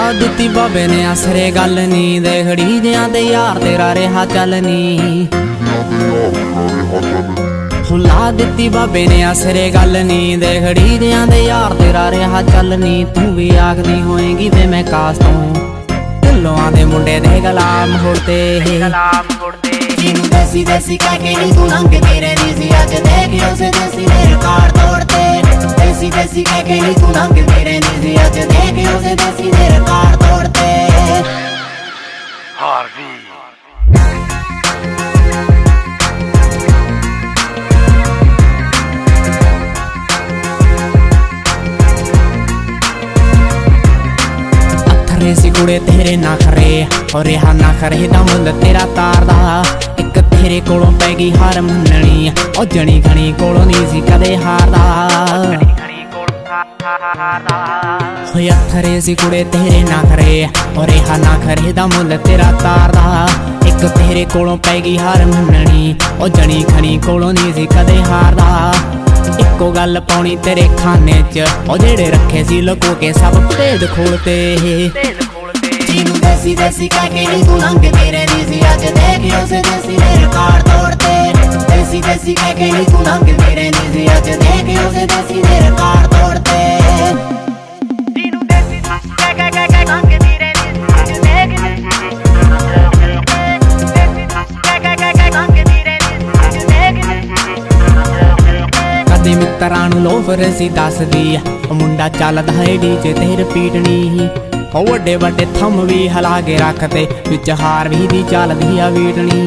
दित्ती बाबे ने असरे गल नी देखड़ी दियां ते यार तेरा रेहा चलनी ला दित्ती बाबे ने असरे गल नी देखड़ी दियां ते यार तेरा रेहा चलनी तू भी आखदी होएगी वे मैं कास तूं ढिल्लों दे मुंडे दे गलाम होड़ते देसी देसी कह के नी तू लंघ तेरे दी सी अज देख उसे देसी ने रिकॉर्ड तोड़ते देसी देसी कह के नी तू लंघ तेरे दी सी अज देख उसे देसी ने रिकॉर्ड तोड़ते हार्वी सी कुड़े तेरे नखरे और रेहा नखरे दा मुल तेरा तारदा एक तेरे कोलों पैगी हार मननी और जनी घनी कोलों नी सी कदे हारदा अथरे सी कुड़े तेरे नखरे और रेहा नखरे दा मुल तेरा तारदा एक तेरे कोलों पैगी हार मननी और जनी घनी कोलों नी सी कदे हारदा इको गल पाउनी तेरे खाने च और जेड़े रखे सी लुको के सब भेद खोलते देसी देसी कह के नी तू लंघ तेरे दी सी अज देख उसे देसी ने रिकॉर्ड तोड़ते देसी देसी कह के नी तू लंघ तेरे दी सी अज देख उसे देसी ने रिकॉर्ड तोड़ते कदे मित्तरां नूं लोफर सी दसदी मुंडा चलदा है डीजे तेर पीटनी वड्डे वड्डे थम भी हला के रखते विच हार भी दी चलदी आ वीटनी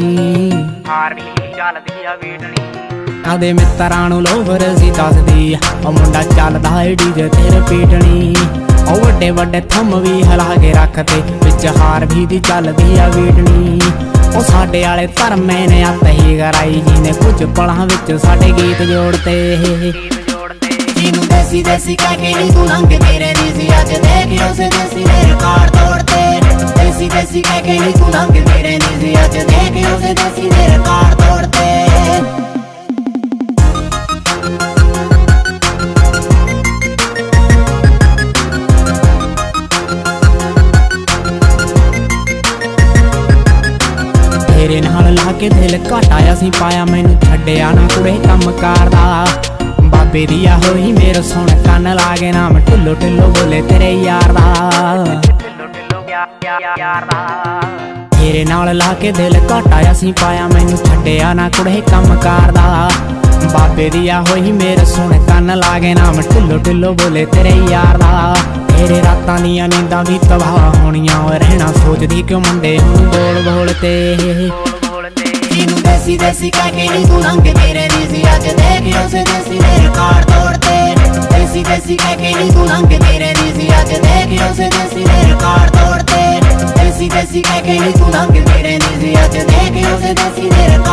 कदे मित्तरां नूं लोफर सी दसदी मुंडा चलदा है डीजे तेर पीटनी वड्डे वड्डे थम भी हला के रखते विच हार भी दी चलदी आ वीटनी साडे आले धर्मे ने अत ही कराई जिने कुछ पलां विच साडे गीत जोड़ते देसी देसी कह के नी तू लंघ तेरे दी सी अज देख उसे देसी ने रिकॉर्ड तोड़ते देसी देसी कह के नी तू लंघ तेरे दी सी अज देख उसे देसी ने रिकॉर्ड तोड़ते तेरे नाल ला के दिल घाटा असीं पाया मैनू छड्डिया ना कुड़े कम करदा बाबे दिया होई मेरे सुन कन लागे नाम ढिल्लो ढिल्लो बोले तेरे यार दा तेरे नाल ला के दिल घाटा असीं पाया मैनू छड्डिया ना कुड़े कम करदा बाबे दिया होई मेरे सुन कन लागे नाम ढिल्लो ढिल्लो बोले तेरे यार दा तेरे रातां दियां नींदां भी तबाह होणियां रहना सोचदी क्यों मुंडे हुण बोल बोलते देसी देसी कह के नी तू लंघ तेरे दी सी अज देख उसे देसी ने रिकॉर्ड तोड़ते देसी देसी कह के नी तू लंघ तेरे दी सी अज देख उसे देसी ने रिकॉर्ड तोड़ते देसी देसी कह के नी तू लंघ तेरे दी सी अज देख उसे देसी ने रिकॉर्ड